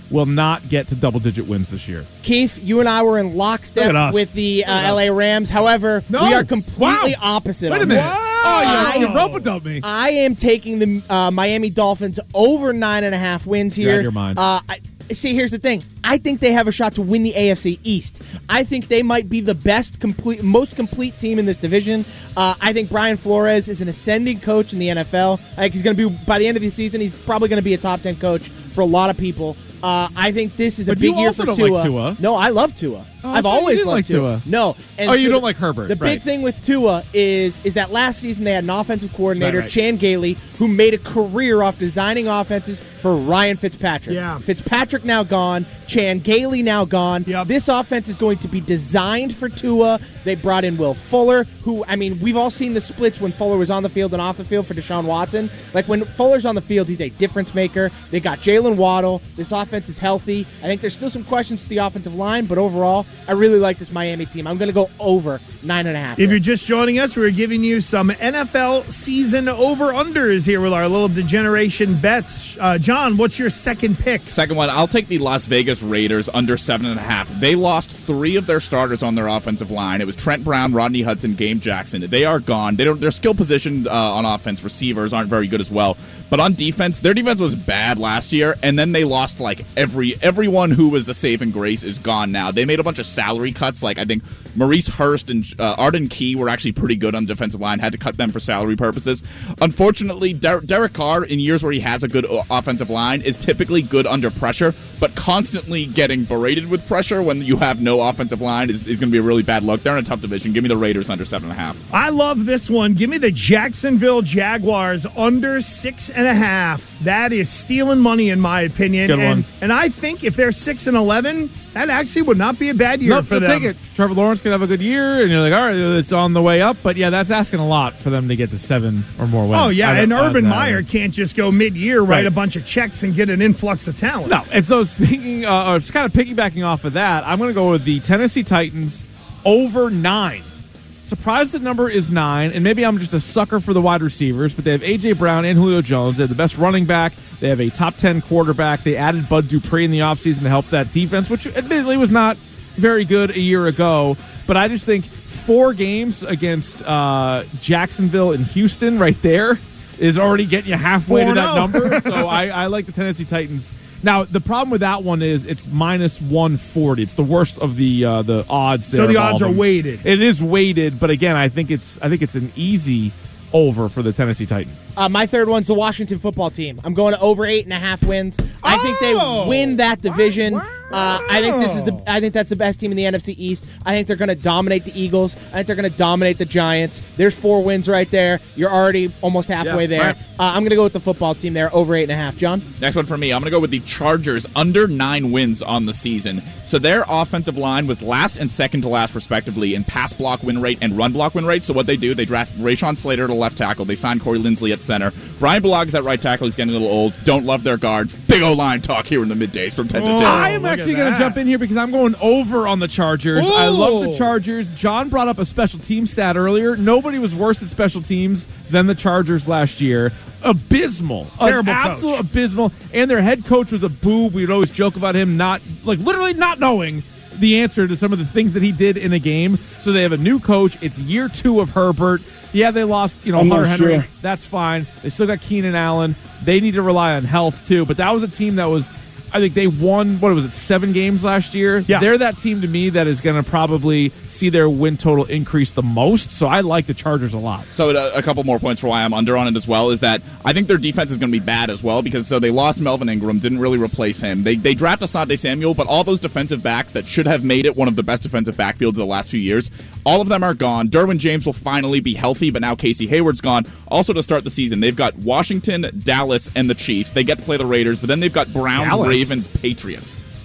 will not get to double-digit wins this year. Keith, you and I were in lockstep with the uh, L A Rams. However, no. we are completely wow. opposite. Wait on a minute. this. Oh, you, I, you rope-a-dump me. I am taking the uh, Miami Dolphins over nine and a half wins here. You're out of your mind. Uh, I, see, here's the thing. I think they have a shot to win the A F C East. I think they might be the best, complete, most complete team in this division. Uh, I think Brian Flores is an ascending coach in the N F L. I think he's going to be, by the end of the season, he's probably going to be a top ten coach for a lot of people. Uh, I think this is a but big you year also for don't Tua. Like Tua. No, I love Tua. Oh, I I've thought you always didn't loved like Tua. No. And oh, you so don't like Herbert. The right. big thing with Tua is is that last season they had an offensive coordinator, right, right. Chan Gailey, who made a career off designing offenses for Ryan Fitzpatrick. Yeah. Fitzpatrick now gone. Chan Gailey now gone. Yep. This offense is going to be designed for Tua. They brought in Will Fuller, who, I mean, we've all seen the splits when Fuller was on the field and off the field for Deshaun Watson. Like, when Fuller's on the field, he's a difference maker. They got Jalen Waddle. This offense is healthy. I think there's still some questions with the offensive line, but overall, I really like this Miami team. I'm going to go over nine and a half. If you're just joining us, we're giving you some N F L season over-unders here with our little degeneration bets. Uh, John, what's your second pick? Second one, I'll take the Las Vegas Raiders under seven and a half. They lost three of their starters on their offensive line. It was Trent Brown, Rodney Hudson, Game Jackson. They are gone. They don't. Their skill positions uh, on offense, receivers aren't very good as well. But on defense, their defense was bad last year, and then they lost like every everyone who was the saving grace is gone now. They made a bunch of salary cuts. Like I think Maurice Hurst and uh, Arden Key were actually pretty good on the defensive line. Had to cut them for salary purposes. Unfortunately, Der- Derek Carr, in years where he has a good o- offensive line, is typically good under pressure, but constantly getting berated with pressure when you have no offensive line is, is going to be a really bad look. They're in a tough division. Give me the Raiders under seven and a half. I love this one. Give me the Jacksonville Jaguars under six and a half. That is stealing money, in my opinion. Good and, one. and I think if they're six and eleven, that actually would not be a bad year No, for they'll them. take it. Trevor Lawrence could have a good year, and you're like, all right, it's on the way up. But yeah, that's asking a lot for them to get to seven or more wins. Oh, yeah, I and don't- Urban I- Meyer can't just go mid-year, write Right. a bunch of checks, and get an influx of talent. No, and so speaking, uh, or just kind of piggybacking off of that, I'm going to go with the Tennessee Titans over nine. Surprised the number is nine, and maybe I'm just a sucker for the wide receivers, but they have A J. Brown and Julio Jones. They have the best running back. They have a top ten quarterback. They added Bud Dupree in the offseason to help that defense, which admittedly was not very good a year ago. But I just think four games against uh, Jacksonville and Houston right there is already getting you halfway to that number. So I, I like the Tennessee Titans. Now, the problem with that one is it's minus one forty. It's the worst of the uh, the odds there. So the of all odds of are them. weighted. It is weighted, but again, I think it's I think it's an easy over for the Tennessee Titans. Uh, my third one's the Washington football team. I'm going to over eight and a half wins. I think they Oh! win that division. Uh, I think this is the. I think that's the best team in the N F C East. I think they're going to dominate the Eagles. I think they're going to dominate the Giants. There's four wins right there. You're already almost halfway Yeah, there. right. Uh, I'm going to go with the football team there, over eight and a half. John? Next one for me, I'm going to go with the Chargers under nine wins on the season. So their offensive line was last and second to last, respectively, in pass block win rate and run block win rate. So what they do, they draft Rashawn Slater to left tackle. They sign Corey Linsley at center. Brian Balaga's at right tackle. He's getting a little old. Don't love their guards. Big O-line talk here in the middays from ten to ten. I am look actually at going to that. jump in here because I'm going over on the Chargers. I love the Ooh. Chargers. John brought up a special team stat earlier. Nobody was worse at special teams than the Chargers last year. Abysmal. Terrible An coach. absolute abysmal. And their head coach was a boob. We'd always joke about him not, like, literally not knowing the answer to some of the things that he did in a game. So they have a new coach. It's year two of Herbert. Yeah, they lost, you know, I'm not Hunter Henry. sure. That's fine. They still got Keenan Allen. They need to rely on health, too. But that was a team that was, I think they won, what was it, seven games last year? Yeah. They're that team to me that is going to probably see their win total increase the most. So I like the Chargers a lot. So uh, a couple more points for why I'm under on it as well is that I think their defense is going to be bad as well because so they lost Melvin Ingram, didn't really replace him. They they draft Asante Samuel, but all those defensive backs that should have made it one of the best defensive backfields of the last few years, all of them are gone. Derwin James will finally be healthy, but now Casey Hayward's gone. Also to start the season, they've got Washington, Dallas, and the Chiefs. They get to play the Raiders, but then they've got Browns, Dallas? Ravens, Patriots.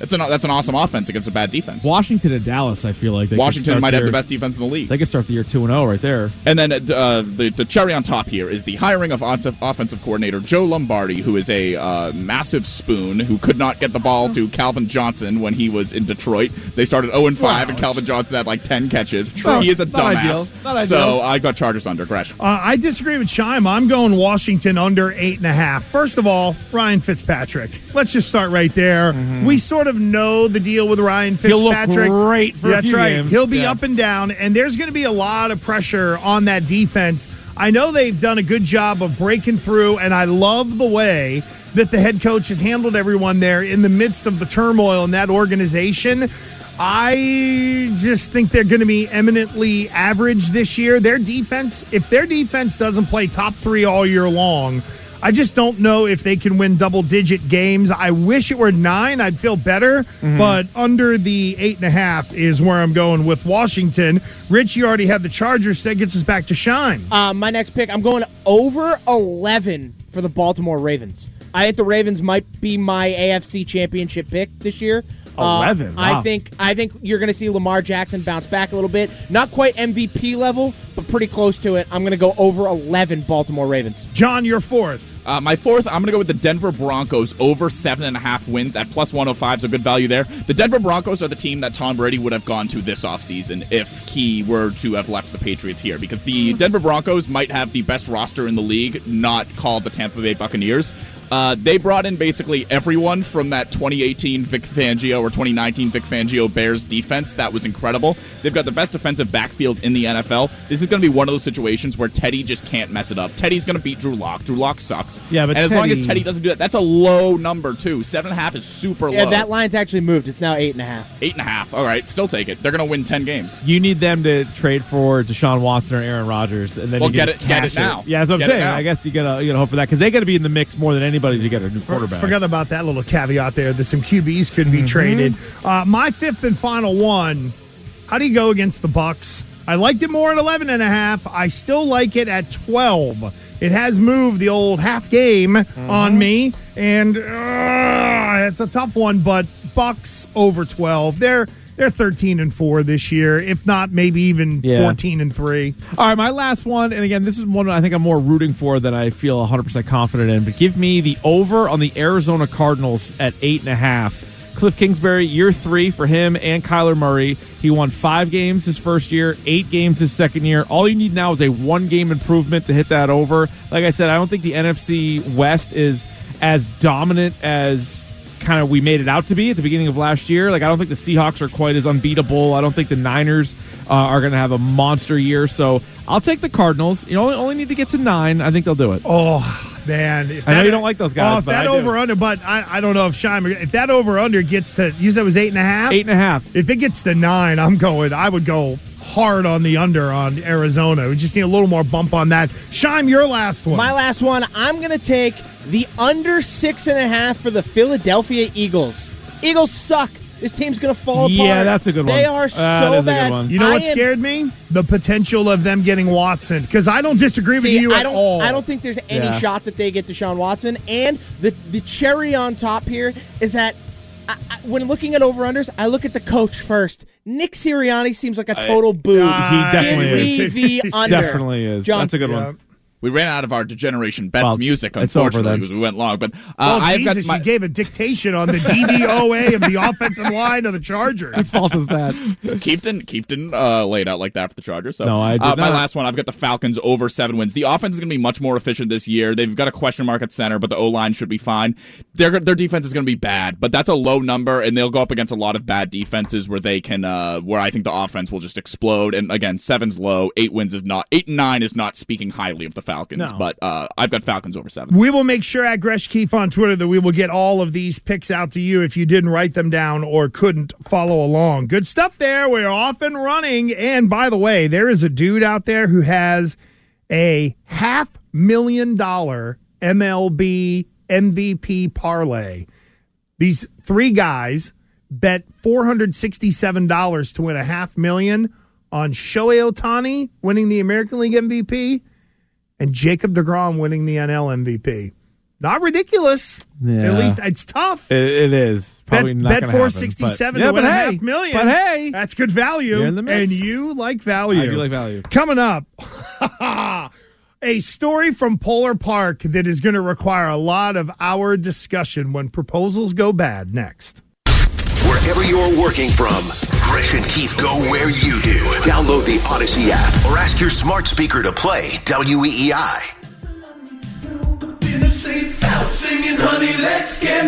That's an that's an awesome offense against a bad defense. Washington and Dallas, I feel like they Washington might their, have the best defense in the league. They could start the year two and zero right there. And then uh, the the cherry on top here is the hiring of offensive coordinator Joe Lombardi, who is a uh, massive spoon who could not get the ball to Calvin Johnson when he was in Detroit. They started zero and five, wow, and Calvin Johnson had like ten catches. Oh, he is a not ideal. dumbass. Not ideal. So I got Chargers under. Gresh. Uh, I disagree with Shime. I'm going Washington under eight and a half. First of all, Ryan Fitzpatrick. Let's just start right there. Mm-hmm. We sort of know the deal with Ryan Fitzpatrick. He'll look great for That's a few right. games. He'll be yeah. up and down, and there's going to be a lot of pressure on that defense. I know they've done a good job of breaking through, and I love the way that the head coach has handled everyone there in the midst of the turmoil in that organization. I just think they're going to be eminently average this year. Their defense, if their defense doesn't play top three all year long, I just don't know if they can win double-digit games. I wish it were nine. I'd feel better. Mm-hmm. But under the eight and a half is where I'm going with Washington. Rich, you already have the Chargers. So that gets us back to Shine. Uh, my next pick, I'm going over eleven for the Baltimore Ravens. I think the Ravens might be my A F C Championship pick this year. Eleven. Uh, wow. I think I think you're going to see Lamar Jackson bounce back a little bit. Not quite M V P level, but pretty close to it. I'm going to go over eleven Baltimore Ravens. John, you're fourth. Uh, my fourth, I'm going to go with the Denver Broncos over seven and a half wins at plus one oh five, so good value there. The Denver Broncos are the team that Tom Brady would have gone to this offseason if he were to have left the Patriots here, because the Denver Broncos might have the best roster in the league, not called the Tampa Bay Buccaneers. Uh, they brought in basically everyone from that twenty eighteen Vic Fangio or twenty nineteen Vic Fangio Bears defense. That was incredible. They've got the best defensive backfield in the N F L. This is going to be one of those situations where Teddy just can't mess it up. Teddy's going to beat Drew Lock. Drew Lock sucks. Yeah, but and Teddy... as long as Teddy doesn't do that, that's a low number too. Seven and a half is super yeah, low. That line's actually moved. It's now eight and a half. Eight and a half. All right, still take it. They're going to win ten games. You need them to trade for Deshaun Watson or Aaron Rodgers, and then well, you get can it, get it now. It. Yeah, that's what get I'm saying. I guess you gotta you gotta hope for that because they got to be in the mix more than anybody to get a new quarterback. Forgot about that little caveat there that some Q Bs could be mm-hmm. traded. Uh, my fifth and final one. How do you go against the Bucks? I liked it more at eleven and a half. I still like it at twelve. It has moved the old half game mm-hmm. on me, and uh, it's a tough one. But Bucks over twelve. They're they're thirteen and four this year, if not maybe even yeah. fourteen and three. All right, my last one, and again, this is one I think I'm more rooting for than I feel one hundred percent confident in. But give me the over on the Arizona Cardinals at eight and a half. Cliff Kingsbury, year three for him and Kyler Murray. He won five games his first year, eight games his second year. All you need now is a one-game improvement to hit that over. Like I said, I don't think the N F C West is as dominant as kind of we made it out to be at the beginning of last year. Like, I don't think the Seahawks are quite as unbeatable. I don't think the Niners uh, are going to have a monster year. So I'll take the Cardinals. You only, only need to get to nine. I think they'll do it. Oh, man. If I know that, you don't like those guys. Oh, if that over-under, but I, I don't know if Shime, if that over-under gets to, you said it was eight and a half? Eight and a half. If it gets to nine, I'm going, I would go hard on the under on Arizona. We just need a little more bump on that. Shime, your last one. My last one, I'm going to take the under six and a half for the Philadelphia Eagles. Eagles suck. This team's going to fall apart. Yeah, that's a good one. They are uh, so bad. You know what am, scared me? The potential of them getting Watson. Because I don't disagree see, with you I at don't, all. I don't think there's any yeah. shot that they get Deshaun Watson. And the, the cherry on top here is that I, I, when looking at over-unders, I look at the coach first. Nick Sirianni seems like a total boob. Uh, he definitely Give is. me the under. Definitely is. John, That's a good yeah. one. We ran out of our Degeneration Bets well, music, it's over unfortunately, then. because we went long. But uh, oh, I've Jesus, got my, you gave a dictation on the D V O A of the offensive line of the Chargers. Whose fault is that? Keith didn't, Keith didn't uh, lay it out like that for the Chargers. So. No, I did uh, My not. last one, I've got the Falcons over seven wins. The offense is going to be much more efficient this year. They've got a question mark at center, but the O-line should be fine. Their their defense is going to be bad, but that's a low number, and they'll go up against a lot of bad defenses where they can, uh, where I think the offense will just explode. And again, seven's low, eight wins is not, eight and nine is not speaking highly of the Falcons, no. but uh, I've got Falcons over seven. We will make sure at Gresh Keefe on Twitter that we will get all of these picks out to you if you didn't write them down or couldn't follow along. Good stuff there. We're off and running. And by the way, there is a dude out there who has a half million dollar M L B M V P parlay. These three guys bet four hundred sixty-seven dollars to win a half million on Shohei Ohtani winning the American League M V P and Jacob deGrom winning the N L M V P. not ridiculous. Yeah. At least it's tough. It, it is. Probably Bet, not bet gonna four happen, sixty-seven but, yeah, to win but a hey, half million. But hey, that's good value. You're in the mix. And you like value. I do like value. Coming up, a story from Polar Park that is going to require a lot of our discussion when proposals go bad. Next. Wherever you're working from, Gresh and Keith go where you do. Download the Odyssey app or ask your smart speaker to play W E E I. In a safe house singing, honey, let's get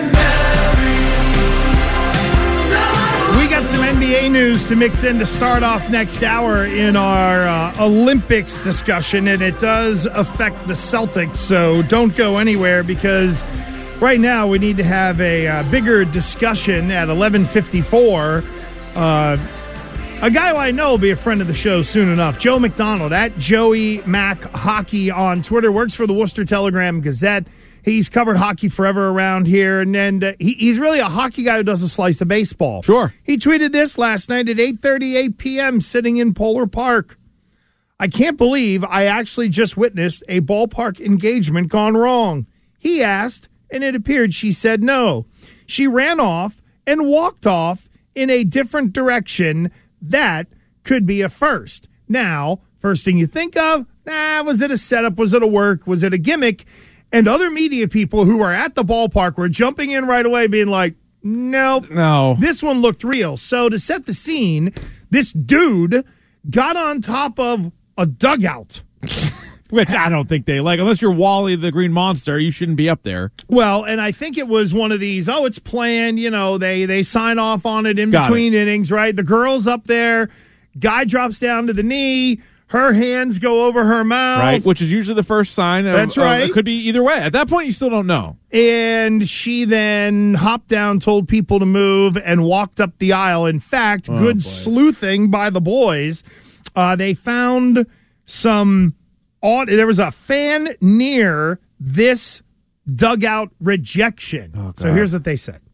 married. We got some N B A news to mix in to start off next hour in our uh, Olympics discussion, and it does affect the Celtics, so don't go anywhere because right now we need to have a uh, bigger discussion at eleven fifty-four. Uh, a guy who I know will be a friend of the show soon enough, Joe McDonald, at Joey Mac Hockey on Twitter, works for the Worcester Telegram Gazette. He's covered hockey forever around here, and, and uh, he, he's really a hockey guy who does a slice of baseball. Sure. He tweeted this last night at eight thirty-eight p.m. sitting in Polar Park. I can't believe I actually just witnessed a ballpark engagement gone wrong. He asked, and it appeared she said no. She ran off and walked off in a different direction. That could be a first. Now, first thing you think of, nah, was it a setup? Was it a work? Was it a gimmick? And other media people who were at the ballpark were jumping in right away being like, nope, no, this one looked real. So to set the scene, this dude got on top of a dugout. Which I don't think they like. Unless you're Wally the Green Monster, you shouldn't be up there. Well, and I think it was one of these, oh, it's planned, you know, they they sign off on it in Got between it. innings, right? The girl's up there, guy drops down to the knee, her hands go over her mouth. Right, which is usually the first sign. Of, That's right. Of, it could be either way. At that point, you still don't know. And she then hopped down, told people to move, and walked up the aisle. In fact, Oh, good boy. sleuthing by the boys. Uh, they found some... There was a fan near this dugout rejection. Oh, so here's what they said.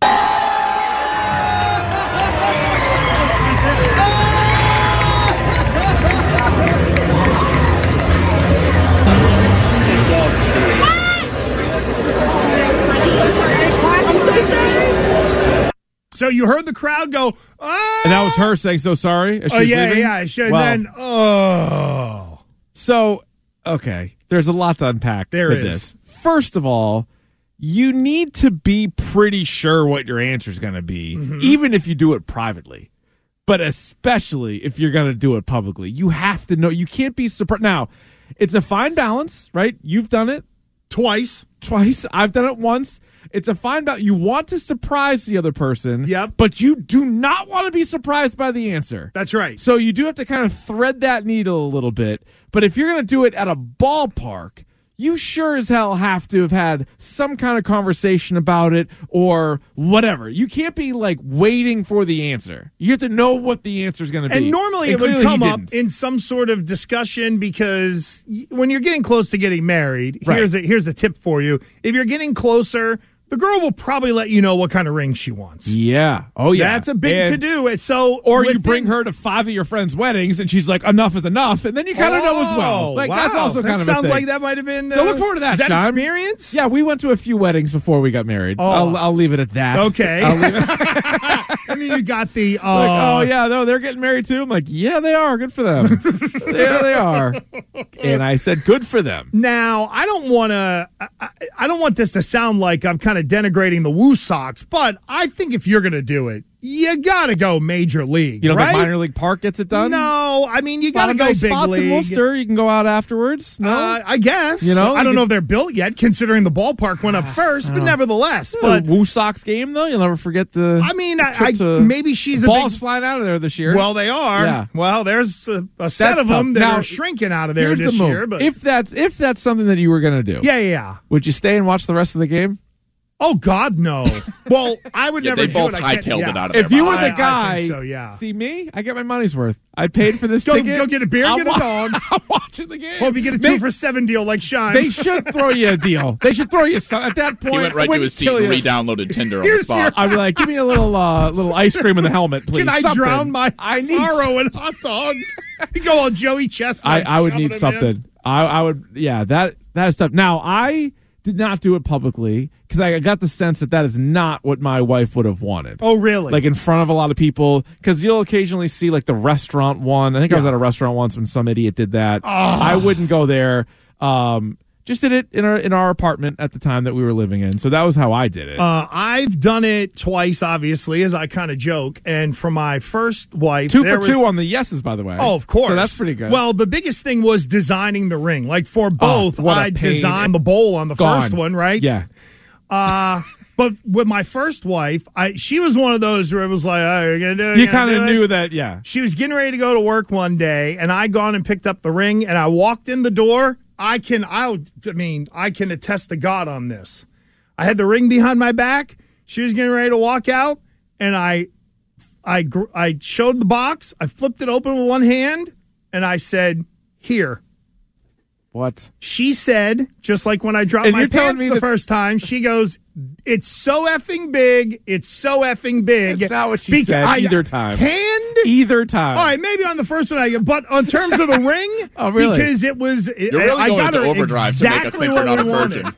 So you heard the crowd go, ah! And that was her saying so sorry as she Oh, was yeah, leaving? yeah. She, Well, then, oh. So, okay, there's a lot to unpack There with is. this. First of all, you need to be pretty sure what your answer is going to be, Mm-hmm. even if you do it privately. But especially if you're going to do it publicly. You have to know. You can't be surprised. Now, it's a fine balance, right? You've done it. Twice. Twice. I've done it once. It's a fine balance. You want to surprise the other person, Yep. but you do not want to be surprised by the answer. That's right. So you do have to kind of thread that needle a little bit. But if you're going to do it at a ballpark, you sure as hell have to have had some kind of conversation about it or whatever. You can't be like waiting for the answer. You have to know what the answer is going to be. And normally And it would clearly he come up didn't. in some sort of discussion because y- when you're getting close to getting married, Right. here's a, here's a tip for you. If you're getting closer, the girl will probably let you know what kind of ring she wants. Yeah. Oh, yeah. That's a big And- to do. So, Or you within- bring her to five of your friends' weddings, and she's like, "Enough is enough," and then you kind of know as well. Oh, Like wow. that's also That kind of a sounds thing. like that might have been. So uh, look forward to that, is that Sean. experience? Yeah, we went to a few weddings before we got married. Oh. I'll, I'll leave it at that. Okay. I'll leave it- And then you got the. Uh, like, oh yeah, no, they're getting married too. I'm like, yeah, they are. Good for them. Yeah, they are. And I said, good for them. Now, I don't want to. I, I don't want this to sound like I'm kind of denigrating the Woo Sox, but I think if you're going to do it, you got to go major league. You don't right? think minor league park gets it done? No, I mean you got to Got go nice big spots league. in Worcester. You can go out afterwards. No, Uh, I guess. You know, I don't you know could- if they're built yet, considering the ballpark went up first, but nevertheless. but But Woo Sox game though, you'll never forget the. I mean, I, trip I to- maybe she's a balls big. flying out of there this year. Well, they are. Yeah. Well, there's a, a set That's of them tough. that Now, are shrinking out of there Here's this the move. year. But if that's if that's something that you were gonna do, yeah, yeah, yeah. would you stay and watch the rest of the game? Oh God, no. Well, I would Yeah, never they do both it. I can't- hightailed yeah. it out of there. If you were I- the I guy, think so, yeah. See me? I get my money's worth. I paid for this Go- ticket. go get a beer, I'm get a wa- dog. I'm watching the game. Hope you get a They- two for seven deal like Sean. They should throw you a deal. They should throw you some. At that point, He went I right to wouldn't his seat kill and you. re-downloaded Tinder on the Here's spot. I'd be like, give me a little uh, little ice cream in the helmet, please. Can I Something. drown my I need sorrow in hot dogs? You go all Joey Chestnut. I, I would shoving need them something. in. I, I would, yeah, that that is tough. Now, I did not do it publicly because I got the sense that that is not what my wife would have wanted. Oh, really? Like in front of a lot of people, because you'll occasionally see like the restaurant one. I think Yeah. I was at a restaurant once when some idiot did that. Oh. I wouldn't go there. Um, just did it in our in our apartment at the time that we were living in. So that was how I did it. Uh, I've done it twice, obviously, as I kind of joke. And for my first wife, two there for was, two on the yeses, by the way. Oh, of course. So that's pretty good. Well, the biggest thing was designing the ring. Like for both, what a I pain. designed the bowl on the Gone. first one, right? Yeah. Uh, but with my first wife, I she was one of those where it was like, oh, you're gonna do it. You you're gonna kind of do it. knew that, yeah. She was getting ready to go to work one day, and I gone and picked up the ring, and I walked in the door. I can, I, I mean, I can attest to God on this. I had the ring behind my back. She was getting ready to walk out, and I, I, gr- I showed the box. I flipped it open with one hand, and I said, "Here." What? She said, just like when I dropped And my you're telling pants me the that- first time, she goes, "It's so effing big. It's so effing big." That's not what she Beca- said I- either time. Hand? Either time. All right, maybe on the first one I get, but on terms of the ring, Oh, really? because it was, You're really I going got into her overdrive exactly to make us think what you're not we a wanted. virgin.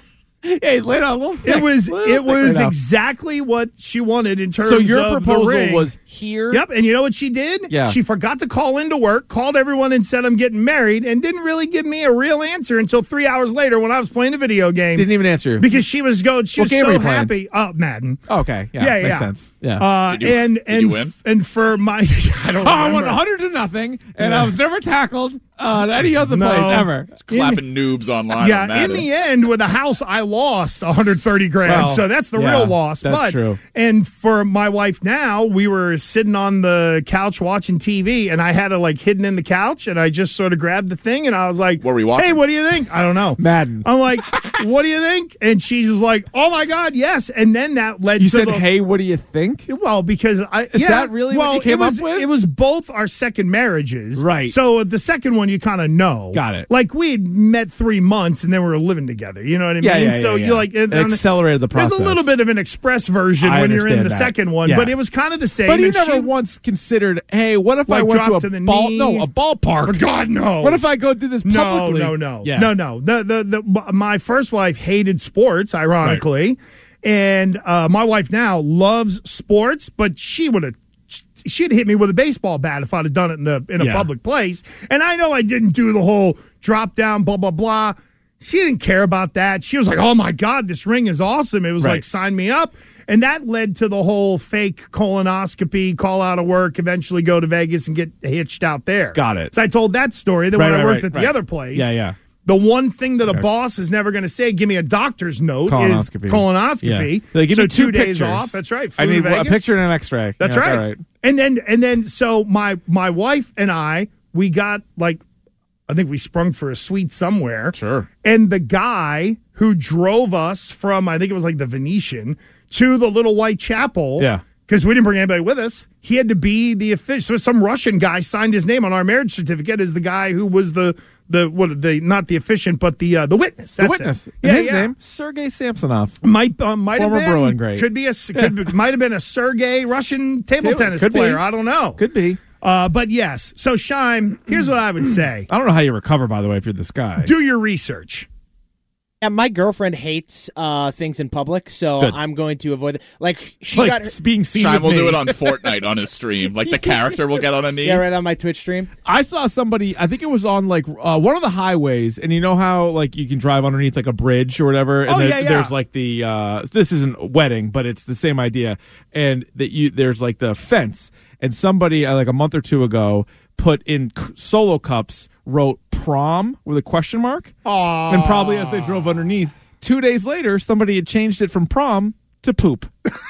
Hey, lay down a little thick. It was, Little it thick was right now. exactly what she wanted in terms So your of the proposal ring. was here? Yep, and you know what she did? Yeah. She forgot to call into work, called everyone and said I'm getting married, and didn't really give me a real answer until three hours later when I was playing the video game. Didn't even answer. Because she was going, she What was game were so you playing? happy. Oh, Madden. Okay, yeah, Yeah, makes yeah. sense. Yeah. Uh, Did you- and did and you win? f- and for my, I don't oh, I won remember. one hundred to nothing, and Yeah. I was never tackled uh, at any other No. place ever. Clapping noobs online. Yeah, on in Madden. the end, with the house, I lost one hundred thirty grand. Well, so that's the yeah, real loss. that's but true. and for my wife now, we were sitting on the couch watching T V, and I had it like hidden in the couch, and I just sort of grabbed the thing, and I was like, What were we watching? Hey, what do you think? I don't know. Madden. I'm like, what do you think? And she was like, oh my God, yes. And then that led You to said, the, hey, what do you think? Well, because I Is yeah, that really what well, you came it was, up with? It was both our second marriages, Right. So the second one, you kind of know, Got it. Like we had met three months and then we were living together. You know what I Yeah, mean? yeah, so yeah, you yeah. like It and- accelerated the process. There's a little bit of an express version I when you're in understand the that. second one, Yeah. but it was kind of the same. But you and never she- once considered, hey, what if I Like, went to drop a to the ball? knee? No, a ballpark. Oh, God, no. What if I go do this No, publicly? no, no, Yeah. no, no. The, the the my first wife hated sports, ironically, and uh, my wife now loves sports. But she would have, she'd hit me with a baseball bat if I'd have done it in a in a Yeah. public place. And I know I didn't do the whole drop down, blah blah blah. She didn't care about that. She was like, "Oh my God, this ring is awesome!" It was Right. like, "Sign me up." And that led to the whole fake colonoscopy, call out of work, eventually go to Vegas and get hitched out there. Got it. So I told that story. Then Right, when I right, worked right, at the right. other place, Yeah, yeah. the one thing that a Okay. boss is never going to say, give me a doctor's note, Colonoscopy. is colonoscopy. Yeah. They give so me two two days pictures. off. That's right. I Flew need to a Vegas. picture and an X-ray. That's Yeah, right. all right. And then and then so my my wife and I, we got like, I think we sprung for a suite somewhere. Sure. And the guy who drove us from, I think it was like the Venetian, to the Little White Chapel. Yeah. Because we didn't bring anybody with us. He had to be the official. So some Russian guy signed his name on our marriage certificate as the guy who was the the what the not the officiant but the uh, the witness. The That's witness. It. And Yeah, his yeah. name, Sergei Samsonov. Might uh, might Former have been Bruin great. Could be a could, might have been a Sergei Russian table Could- tennis could be. player. I don't know. Could be. Uh, but yes. So Shime, here's what I would say: I don't know how you recover, by the way, if you're this guy. do your research. Yeah, my girlfriend hates uh, things in public, so Good. I'm going to avoid it. Like she like got her, being seen Shime with will me. do it on Fortnite on his stream. Like the character will get on a knee. yeah, right on my Twitch stream. I saw somebody, I think it was on like uh, one of the highways, and you know how like you can drive underneath like a bridge or whatever, and Oh, there- yeah, yeah. there's like the uh, this isn't a wedding, but it's the same idea, and that you there's like the fence, and somebody uh, like a month or two ago put in c- solo cups wrote prom with a question mark, Aww. and probably as they drove underneath, two days later somebody had changed it from prom to poop.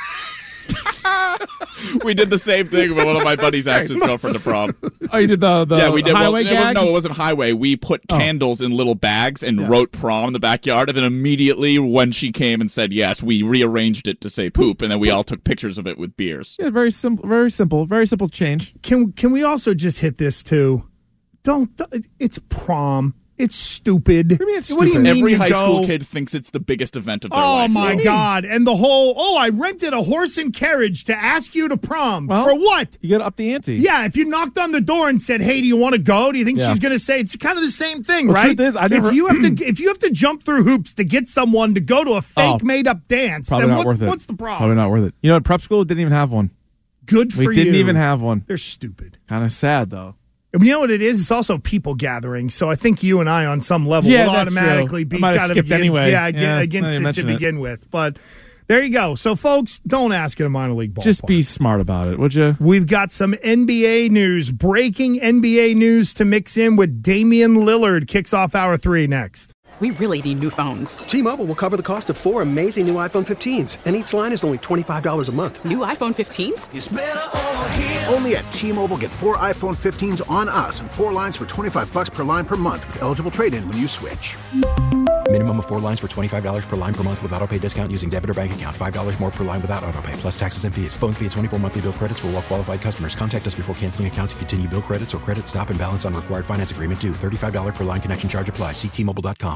We did the same thing when one of my buddies asked his girlfriend to prom. Oh, you did the the yeah, we did. Well, highway it was, gag? no, it wasn't highway. We put Oh. candles in little bags and wrote prom in the backyard. And then immediately when she came and said yes, we rearranged it to say poop. And then we all took pictures of it with beers. Yeah, very simple, very simple, very simple change. Can can we also just hit this too? Don't. It's prom. It's stupid. What do you mean it's What do you stupid? mean Every you high go- school kid thinks it's the biggest event of their Oh life. my God! And the whole oh, I rented a horse and carriage to ask you to prom Well, for what? You got to up the ante. Yeah, if you knocked on the door and said, "Hey, do you want to go?" Do you think Yeah. she's going to say it's kind of the same thing, Well, right? truth is, I never- if you have to, if you have to jump through hoops to get someone to go to a fake Oh, made-up dance, Probably then not what, worth it. what's the problem? Probably not worth it. You know, at prep school, didn't even have one. Good for We you. didn't even have one. They're stupid. Kind of sad, though. You know what it is? It's also people gathering. So I think you and I, on some level, Yeah, would that's automatically true. be I might have kind skipped of anyway. Yeah, Yeah, against now you it to mention it. begin with. But there you go. So, folks, don't ask in a minor league ballpark. Just be smart about it, would you? We've got some N B A news, breaking N B A news to mix in with Damian Lillard. Kicks off hour three next. We really need new phones. T-Mobile will cover the cost of four amazing new iPhone fifteens, and each line is only twenty-five dollars a month. New iPhone fifteens? It's better over here. Only at T-Mobile, get four iPhone fifteens on us and four lines for twenty-five bucks per line per month with eligible trade-in when you switch. Minimum of four lines for twenty-five dollars per line per month with autopay discount using debit or bank account. five dollars more per line without autopay, plus taxes and fees. Phone fee at twenty-four monthly bill credits for well-qualified customers. Contact us before canceling account to continue bill credits or credit stop and balance on required finance agreement due. thirty-five dollars per line connection charge applies. See T Mobile dot com.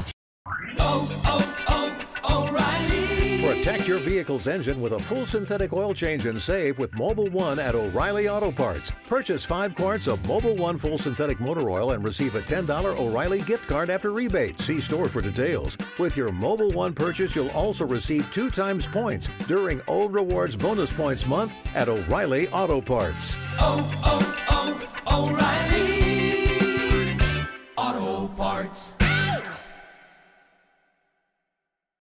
Protect your vehicle's engine with a full synthetic oil change and save with Mobil one at O'Reilly Auto Parts. Purchase five quarts of Mobil one full synthetic motor oil and receive a ten dollars O'Reilly gift card after rebate. See store for details. With your Mobil one purchase, you'll also receive two times points during O Rewards Bonus Points Month at O'Reilly Auto Parts. Oh, oh, oh, O'Reilly Auto Parts.